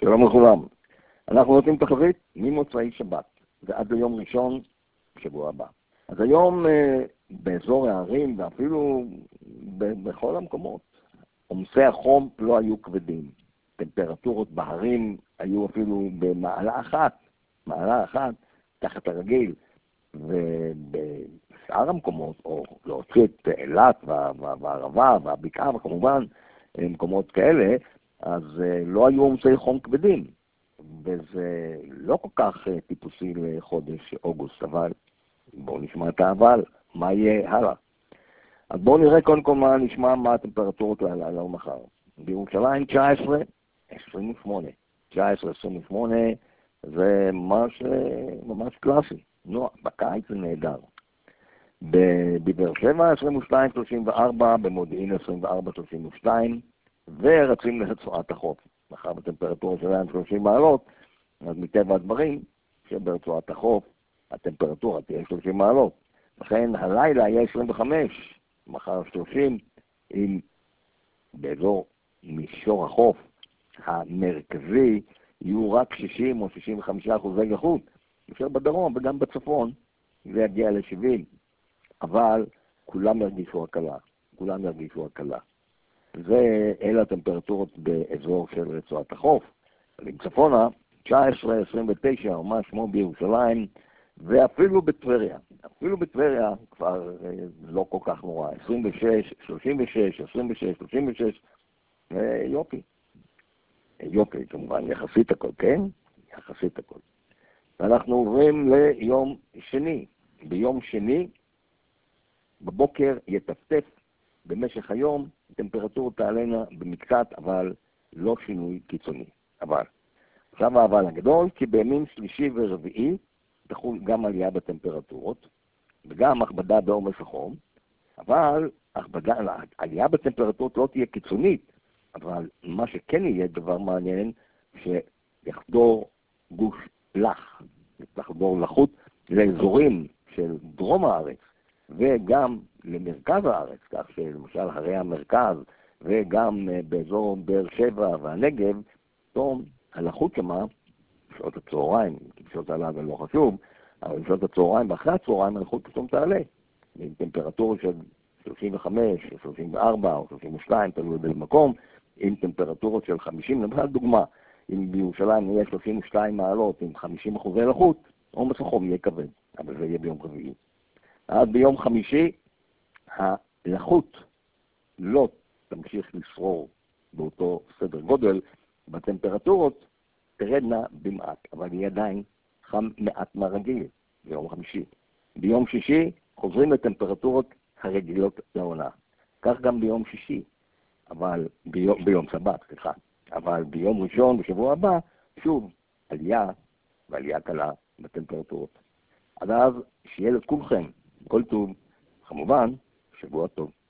שלום לכולם. אנחנו נותנים תחזית ממוצאי שבת, ועד ליום ראשון בשבוע הבא. אז היום באזור הערים, ואפילו בכל המקומות, עומסי החום לא היו כבדים. טמפרטורות בהרים היו אפילו במעלה אחת, תחת הרגיל. ובשאר המקומות, או להוציא את אילת והערבה והבקעה, וכמובן מקומות כאלה, אז לא היו עומסי חום כבדים. וזה לא כל כך טיפוסי לחודש אוגוסט, אבל בואו נשמע את האבל, מה יהיה הלאה. אז בואו נראה קודם כל מה הטמפרטורות להלאה ומחר. בירושלים 19, 28. 19, 28 זה ממש קלאסי. בקיץ זה נהדר. בבאר שבע 22, 34, במודיעין 24, 32, ורצים לרצועת החוף. מחר בטמפרטורה שלהם 30 מעלות, אז מטבע הדברים שברצועת החוף הטמפרטורה תהיה 30 מעלות. לכן הלילה יהיה 25, מחר 30, אם באזור מישור החוף המרכזי יהיו רק 60 או 65% לחות. אפשר בדרום וגם בצפון זה יגיע ל-70, אבל כולם ירגישו הקלה. אלה הטמפרטורות באזור של רצועת החוף. עם צפונה 19, 29, ממש כמו בירושלים, ואפילו בטבריה. אפילו בטבריה כבר לא כל כך נורא. 26, 36, 26, 36, יופי, כמובן, יחסית הכל, כן? יחסית הכל. ואנחנו עוברים ליום שני. ביום שני, בבוקר יטפטף במשך היום, טמפרטורות תעלנה במקצת, אבל לא שינוי קיצוני. עכשיו האבל הגדול, כי בימים שלישי ורביעי תחול גם עלייה בטמפרטורות, וגם הכבדה בעומס החום, אבל עלייה בטמפרטורות לא תהיה קיצונית, אבל מה שכן יהיה דבר מעניין, שיחדור גוש לח, יחדור לחות לאזורים של דרום הארץ, וגם למרכז הארץ, כך שלמשל הרי המרכז, וגם באזור באר שבע והנגב, פתאום הלחות שמה, בשעות הצהריים, כי בשעות הלילה לא חשוב, אבל בשעות הצהריים ואחרי הצהריים הלחות פתאום תעלה, עם טמפרטורה של 35, 34 או 32, תלוי במקום, עם טמפרטורות של 50, למשל דוגמה, אם בירושלים יהיה 32 מעלות עם 50% לחות, עומס החום יהיה כבד, אבל זה יהיה ביום רביעי. אז ביום חמישי, הלחות לא תמשיך לשרור באותו סדר גודל, בטמפרטורות תרדנה במעט, אבל יהיה עדיין חם מעט מהרגיל ביום חמישי. ביום שישי חוזרים לטמפרטורות הרגילות לעונה. כך גם ביום שישי, אבל ביום שבת, אבל ביום ראשון בשבוע הבא, שוב עלייה ועלייה קלה בטמפרטורות. עד אז שיהיה לכולכם כל טוב, כמובן, שבוע טוב.